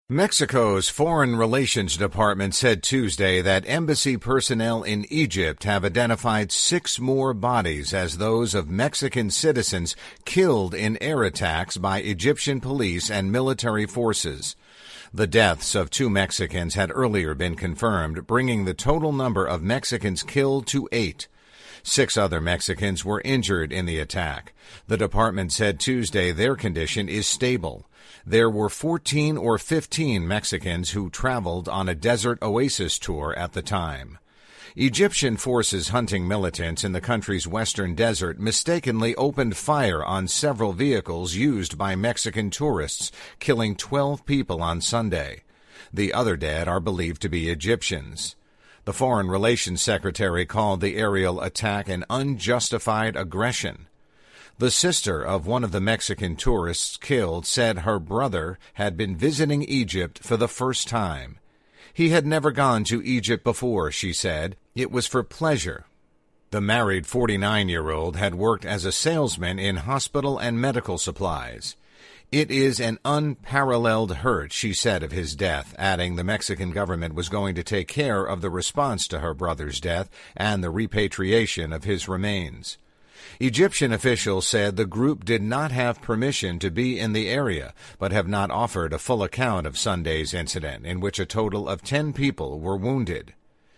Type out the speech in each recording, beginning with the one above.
Mexico's Foreign Relations Department said Tuesday that embassy personnel in Egypt have identified 6 more bodies as those of Mexican citizens killed in air attacks by Egyptian police and military forces. The deaths of 2 Mexicans had earlier been confirmed, bringing the total number of Mexicans killed to 8. 6 other Mexicans were injured in the attack. The department said Tuesday their condition is stable. There were 14 or 15 Mexicans who traveled on a desert oasis tour at the time. Egyptian forces hunting militants in the country's western desert mistakenly opened fire on several vehicles used by Mexican tourists, killing 12 people on Sunday. The other dead are believed to be Egyptians. The Foreign Relations Secretary called the aerial attack an unjustified aggression. The sister of one of the Mexican tourists killed said her brother had been visiting Egypt for the first time. He had never gone to Egypt before, she said. It was for pleasure. The married 49-year-old had worked as a salesman in hospital and medical supplies. It is an unparalleled hurt, she said of his death, adding the Mexican government was going to take care of the response to her brother's death and the repatriation of his remains. Egyptian officials said the group did not have permission to be in the area, but have not offered a full account of Sunday's incident, in which a total of 10 people were wounded.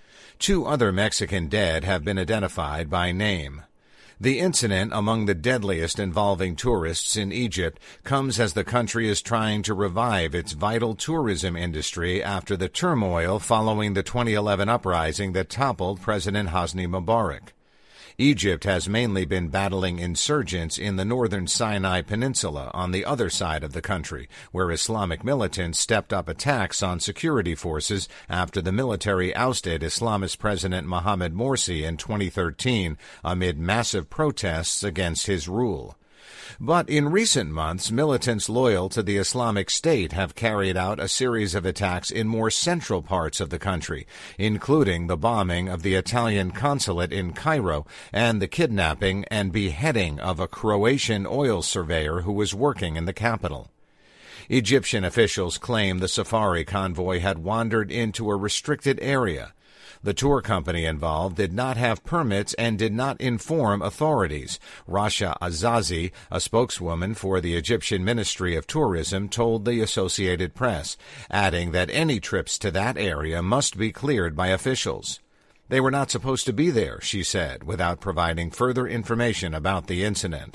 2 other Mexican dead have been identified by name. The incident, among the deadliest involving tourists in Egypt, comes as the country is trying to revive its vital tourism industry after the turmoil following the 2011 uprising that toppled President Hosni Mubarak. Egypt has mainly been battling insurgents in the northern Sinai Peninsula on the other side of the country, where Islamic militants stepped up attacks on security forces after the military ousted Islamist President Mohamed Morsi in 2013 amid massive protests against his rule. But in recent months, militants loyal to the Islamic State have carried out a series of attacks in more central parts of the country, including the bombing of the Italian consulate in Cairo and the kidnapping and beheading of a Croatian oil surveyor who was working in the capital. Egyptian officials claim the safari convoy had wandered into a restricted area. The tour company involved did not have permits and did not inform authorities. Rasha Azazi, a spokeswoman for the Egyptian Ministry of Tourism, told the Associated Press, adding that any trips to that area must be cleared by officials. They were not supposed to be there, she said, without providing further information about the incident.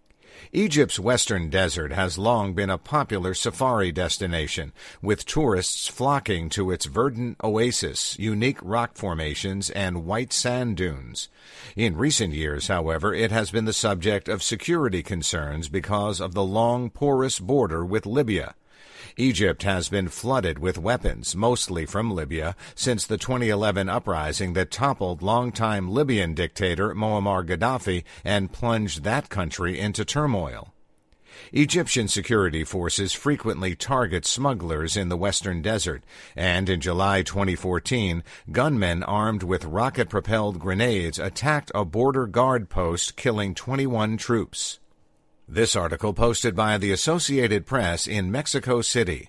Egypt's western desert has long been a popular safari destination, with tourists flocking to its verdant oasis, unique rock formations, and white sand dunes. In recent years, however, it has been the subject of security concerns because of the long, porous border with Libya. Egypt has been flooded with weapons, mostly from Libya, since the 2011 uprising that toppled longtime Libyan dictator Muammar Gaddafi and plunged that country into turmoil. Egyptian security forces frequently target smugglers in the western desert, and in July 2014, gunmen armed with rocket-propelled grenades attacked a border guard post, killing 21 troops. This article posted by the Associated Press in Mexico City.